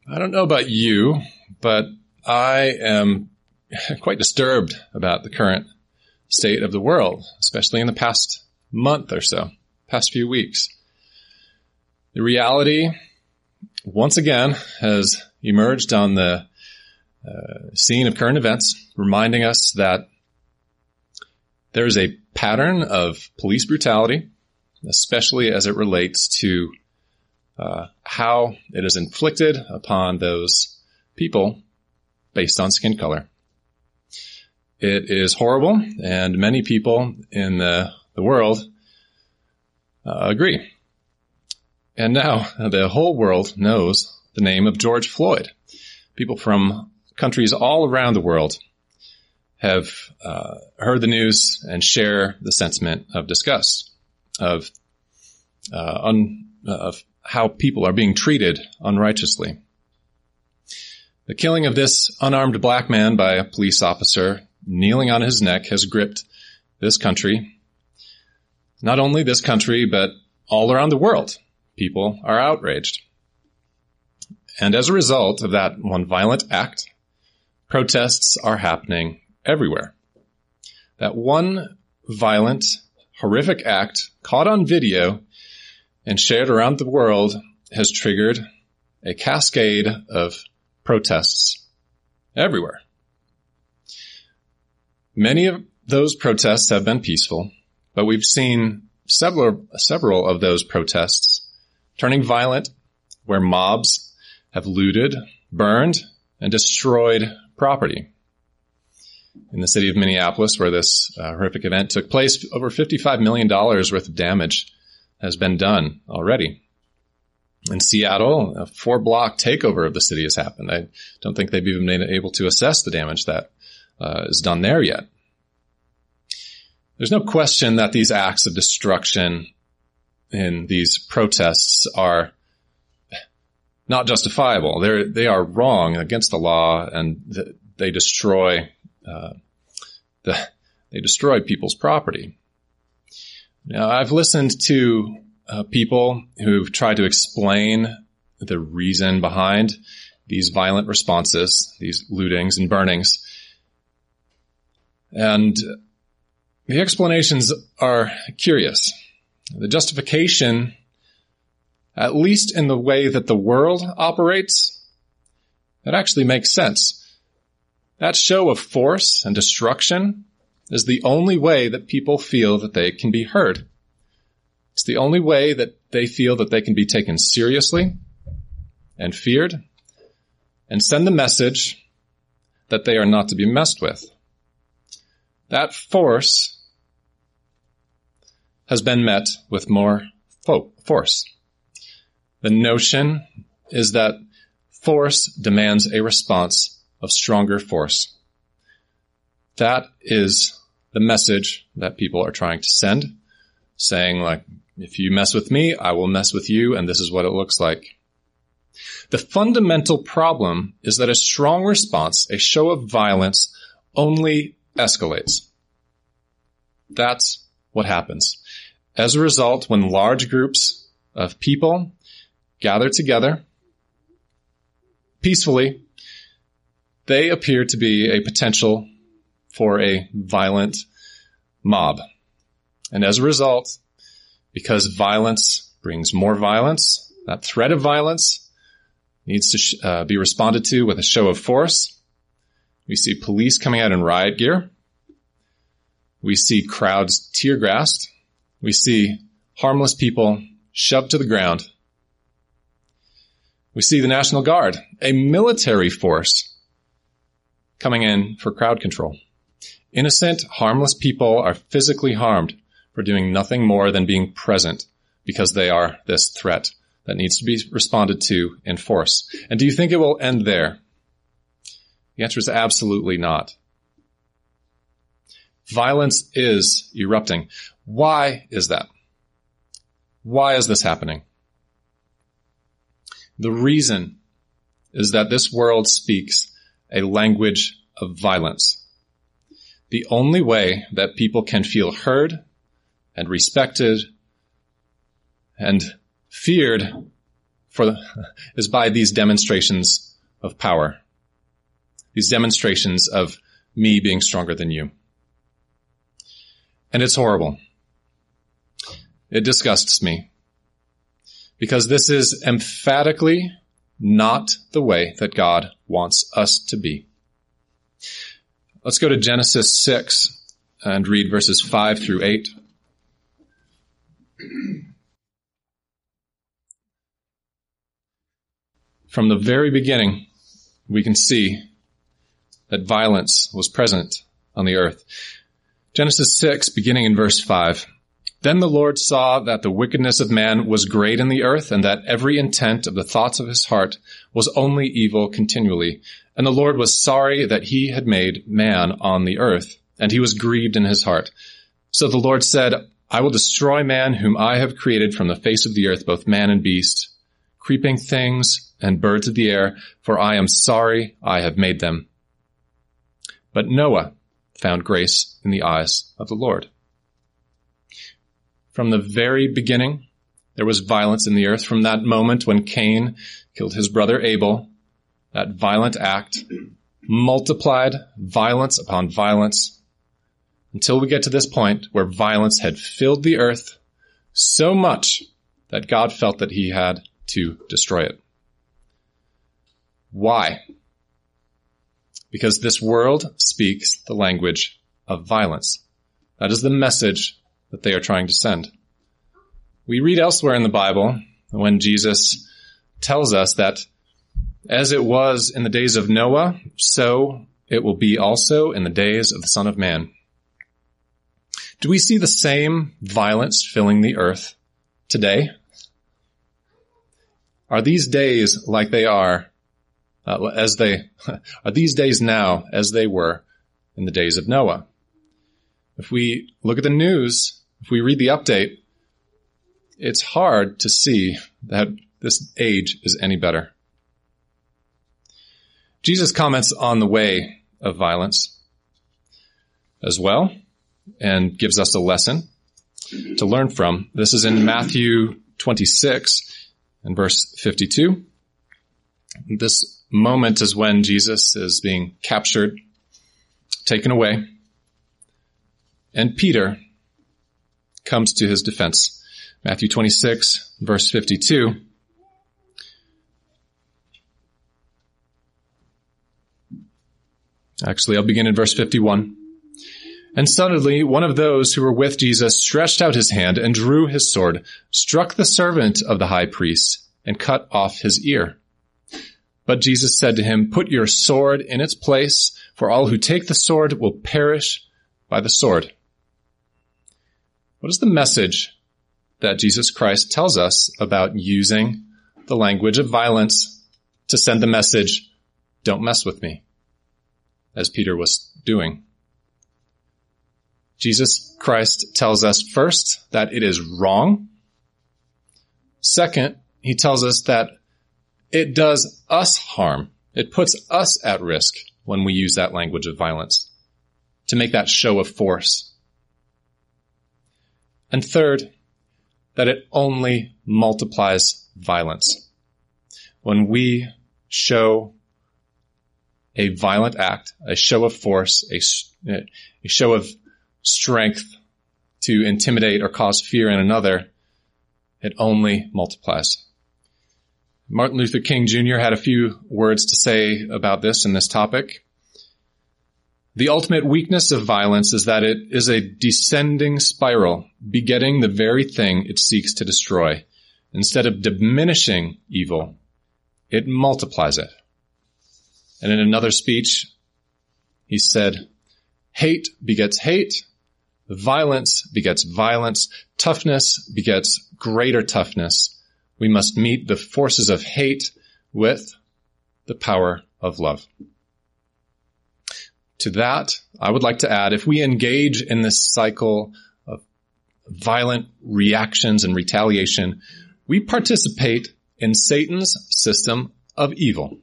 I don't know about you, but I am quite disturbed about the current state of the world, especially in the past month or so, past few weeks. The reality, once again, has emerged on the scene of current events, reminding us that there is a pattern of police brutality, especially as it relates to how it is inflicted upon those people based on skin color. It is horrible, and many people in the world agree. And now the whole world knows the name of George Floyd. People from countries all around the world have heard the news and share the sentiment of disgust, of how people are being treated unrighteously. The killing of this unarmed black man by a police officer kneeling on his neck has gripped this country. Not only this country, but all around the world. People are outraged. And as a result of that one violent act, protests are happening everywhere. That one violent, horrific act caught on video and shared around the world has triggered a cascade of protests everywhere. Many of those protests have been peaceful, but we've seen several of those protests turning violent, where mobs have looted, burned, and destroyed property. In the city of Minneapolis, where this horrific event took place, over $55 million worth of damage has been done already. In Seattle, a 4-block takeover of the city has happened. I don't think they've even been able to assess the damage that is done there yet. There's no question that these acts of destruction in these protests are not justifiable. They are wrong, against the law, and they destroy people's property. Now, I've listened to people who've tried to explain the reason behind these violent responses, these lootings and burnings, and the explanations are curious. The justification, at least in the way that the world operates, that actually makes sense. That show of force and destruction is the only way that people feel that they can be heard. It's the only way that they feel that they can be taken seriously and feared and send the message that they are not to be messed with. That force has been met with more force. The notion is that force demands a response of stronger force. That is the message that people are trying to send, saying, like, if you mess with me, I will mess with you, and this is what it looks like. The fundamental problem is that a strong response, a show of violence, only escalates. That's what happens. As a result, when large groups of people gather together peacefully, they appear to be a potential for a violent mob. And as a result, because violence brings more violence, that threat of violence needs to be responded to with a show of force. We see police coming out in riot gear. We see crowds tear-gassed. We see harmless people shoved to the ground. We see the National Guard, a military force, coming in for crowd control. Innocent, harmless people are physically harmed for doing nothing more than being present because they are this threat that needs to be responded to in force. And do you think it will end there? The answer is absolutely not. Violence is erupting. Why is that? Why is this happening? The reason is that this world speaks a language of violence. The only way that people can feel heard and respected and feared is by these demonstrations of power. These demonstrations of me being stronger than you. And it's horrible. It disgusts me. Because this is emphatically not the way that God wants us to be. Let's go to Genesis 6 and read verses 5 through 8. From the very beginning, we can see that violence was present on the earth. Genesis 6, beginning in verse 5. Then the Lord saw that the wickedness of man was great in the earth, and that every intent of the thoughts of his heart was only evil continually. And the Lord was sorry that he had made man on the earth, and he was grieved in his heart. So the Lord said, I will destroy man whom I have created from the face of the earth, both man and beast, creeping things and birds of the air, for I am sorry I have made them. But Noah found grace in the eyes of the Lord. From the very beginning, there was violence in the earth. From that moment when Cain killed his brother Abel, that violent act multiplied violence upon violence until we get to this point where violence had filled the earth so much that God felt that he had to destroy it. Why? Because this world speaks the language of violence. That is the message that they are trying to send. We read elsewhere in the Bible when Jesus tells us that as it was in the days of Noah, so it will be also in the days of the Son of Man. Do we see the same violence filling the earth today? Are these days like they are these days now as they were in the days of Noah? If we look at the news, if we read the update, it's hard to see that this age is any better. Jesus comments on the way of violence as well and gives us a lesson to learn from. This is in Matthew 26 and verse 52. This moment is when Jesus is being captured, taken away, and Peter comes to his defense. Matthew 26, verse 52. Actually, I'll begin in verse 51. And suddenly one of those who were with Jesus stretched out his hand and drew his sword, struck the servant of the high priest, and cut off his ear. But Jesus said to him, Put your sword in its place, for all who take the sword will perish by the sword. What is the message that Jesus Christ tells us about using the language of violence to send the message, don't mess with me, as Peter was doing? Jesus Christ tells us first that it is wrong. Second, he tells us that it does us harm. It puts us at risk when we use that language of violence to make that show of force. And third, that it only multiplies violence. When we show a violent act, a show of force, a show of strength to intimidate or cause fear in another, it only multiplies. Martin Luther King Jr. had a few words to say about this in this topic. The ultimate weakness of violence is that it is a descending spiral, begetting the very thing it seeks to destroy. Instead of diminishing evil, it multiplies it. And in another speech, he said, hate begets hate, violence begets violence, toughness begets greater toughness. We must meet the forces of hate with the power of love. To that, I would like to add, if we engage in this cycle of violent reactions and retaliation, we participate in Satan's system of evil.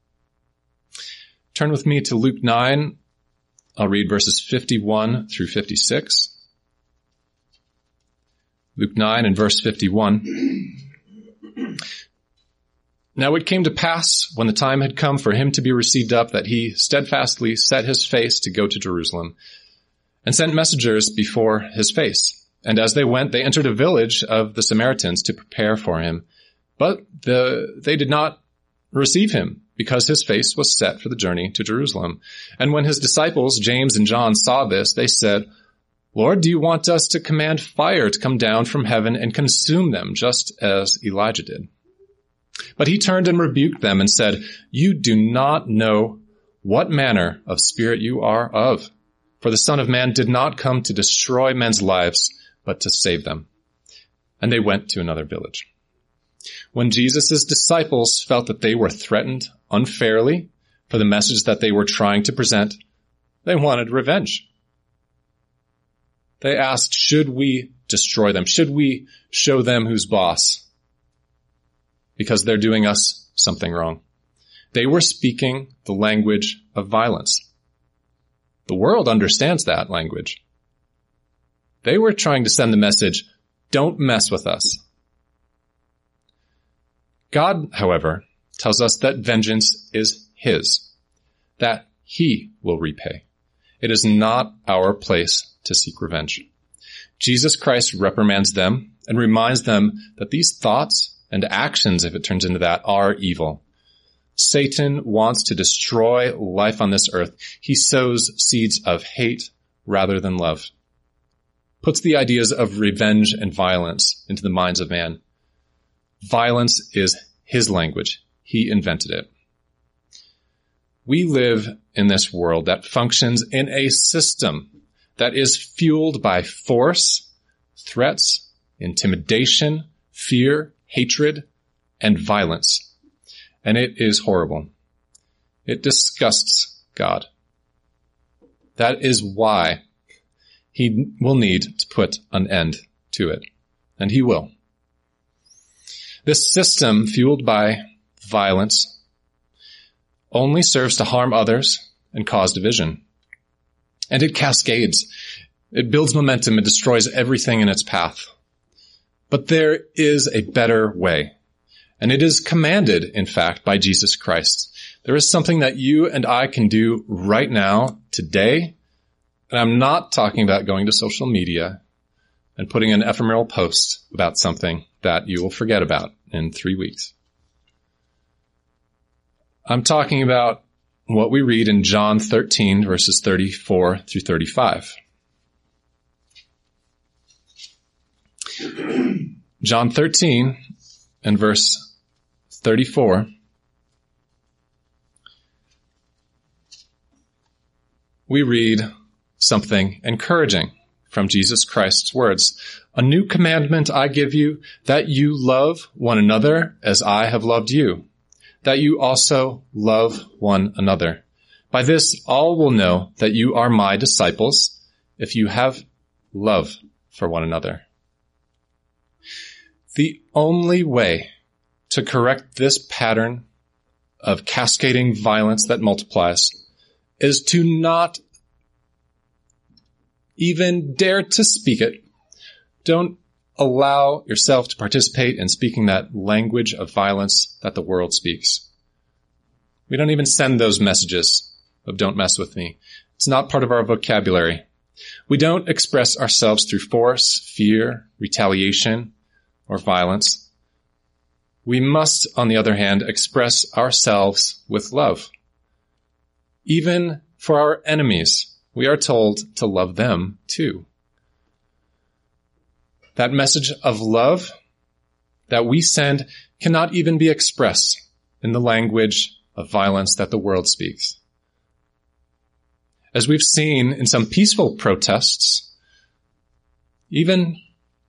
Turn with me to Luke 9. I'll read verses 51 through 56. Luke 9 and verse 51. Now it came to pass, when the time had come for him to be received up, that he steadfastly set his face to go to Jerusalem, and sent messengers before his face. And as they went, they entered a village of the Samaritans to prepare for him. But they did not receive him, because his face was set for the journey to Jerusalem. And when his disciples, James and John, saw this, they said, "Lord, do you want us to command fire to come down from heaven and consume them, just as Elijah did?" But he turned and rebuked them and said, "You do not know what manner of spirit you are of. For the Son of Man did not come to destroy men's lives, but to save them." And they went to another village. When Jesus' disciples felt that they were threatened unfairly for the message that they were trying to present, they wanted revenge. They asked, should we destroy them? Should we show them who's boss? Because they're doing us something wrong. They were speaking the language of violence. The world understands that language. They were trying to send the message, don't mess with us. God, however, tells us that vengeance is his, that he will repay. It is not our place to seek revenge. Jesus Christ reprimands them and reminds them that these thoughts and actions, if it turns into that, are evil. Satan wants to destroy life on this earth. He sows seeds of hate rather than love. Puts the ideas of revenge and violence into the minds of man. Violence is his language. He invented it. We live in this world that functions in a system that is fueled by force, threats, intimidation, fear, hatred, and violence. And it is horrible. It disgusts God. That is why he will need to put an end to it. And he will. This system, fueled by violence, only serves to harm others and cause division. And it cascades. It builds momentum and destroys everything in its path. But there is a better way. And it is commanded, in fact, by Jesus Christ. There is something that you and I can do right now, today. And I'm not talking about going to social media and putting an ephemeral post about something that you will forget about in 3 weeks. I'm talking about what we read in John 13, verses 34 through 35. John 13 and verse 34. We read something encouraging from Jesus Christ's words. "A new commandment I give you, that you love one another as I have loved you, that you also love one another. By this all will know that you are my disciples, if you have love for one another." The only way to correct this pattern of cascading violence that multiplies is to not even dare to speak it. Don't allow yourself to participate in speaking that language of violence that the world speaks. We don't even send those messages of "don't mess with me." It's not part of our vocabulary. We don't express ourselves through force, fear, retaliation, or violence. We must, on the other hand, express ourselves with love. Even for our enemies, we are told to love them too. That message of love that we send cannot even be expressed in the language of violence that the world speaks. As we've seen in some peaceful protests, even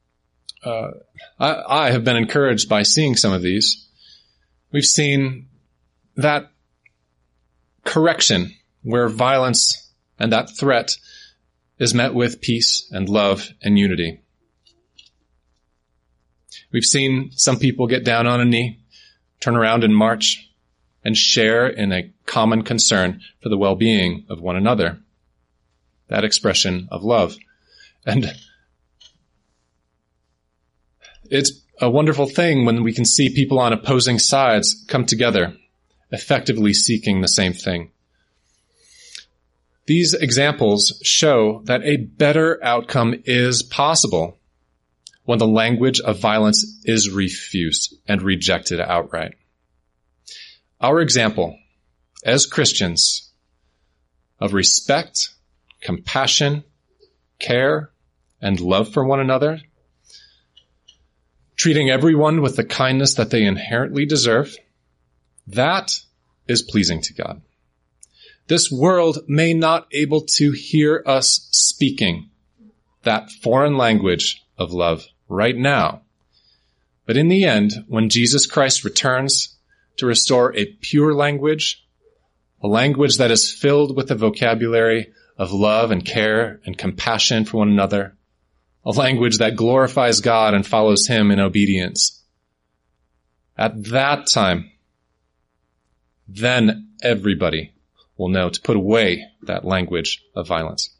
I have been encouraged by seeing some of these. We've seen that correction where violence and that threat is met with peace and love and unity. We've seen some people get down on a knee, turn around and march, and share in a common concern for the well-being of one another. That expression of love. And it's a wonderful thing when we can see people on opposing sides come together, effectively seeking the same thing. These examples show that a better outcome is possible when the language of violence is refused and rejected outright. Our example as Christians of respect, compassion, care, and love for one another, treating everyone with the kindness that they inherently deserve, that is pleasing to God. This world may not be able to hear us speaking that foreign language of love right now. But in the end, when Jesus Christ returns to restore a pure language, a language that is filled with the vocabulary of love and care and compassion for one another, a language that glorifies God and follows Him in obedience, at that time, then everybody will know to put away that language of violence.